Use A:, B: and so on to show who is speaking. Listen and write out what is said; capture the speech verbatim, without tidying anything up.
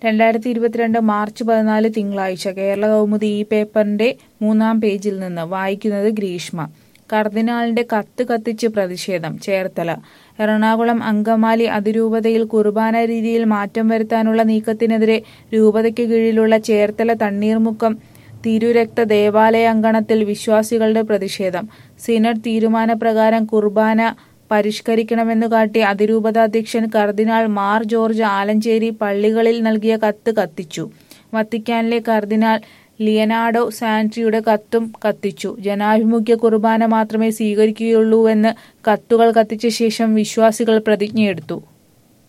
A: രണ്ടായിരത്തി ഇരുപത്തിരണ്ട് മാർച്ച് പതിനാല് തിങ്കളാഴ്ച കേരള കൗമുദി ഈ പേപ്പറിന്റെ മൂന്നാം പേജിൽ നിന്ന് വായിക്കുന്നത് ഗ്രീഷ്മ. കർദിനാളിന്റെ കത്ത് കത്തിച്ച് പ്രതിഷേധം ചേർത്തല. എറണാകുളം അങ്കമാലി അതിരൂപതയിൽ കുർബാന രീതിയിൽ മാറ്റം വരുത്താനുള്ള നീക്കത്തിനെതിരെ രൂപതയ്ക്ക് കീഴിലുള്ള ചേർത്തല തണ്ണീർമുക്കം തിരുരക്ത ദേവാലയാങ്കണത്തിൽ വിശ്വാസികളുടെ പ്രതിഷേധം. സിനഡ് തീരുമാനപ്രകാരം കുർബാന പരിഷ്കരിക്കണമെന്നു കാട്ടി അതിരൂപതാധ്യക്ഷൻ കർദിനാൾ മാർ ജോർജ് ആലഞ്ചേരി പള്ളികളിൽ നൽകിയ കത്ത് കത്തിച്ചു. വത്തിക്കാനിലെ കർദിനാൾ ലിയനാർഡോ സാൻട്രിയുടെ കത്തും കത്തിച്ചു. ജനാഭിമുഖ്യ കുർബാന മാത്രമേ സ്വീകരിക്കുകയുള്ളൂവെന്ന് കത്തുകൾ കത്തിച്ച ശേഷം വിശ്വാസികൾ പ്രതിജ്ഞയെടുത്തു.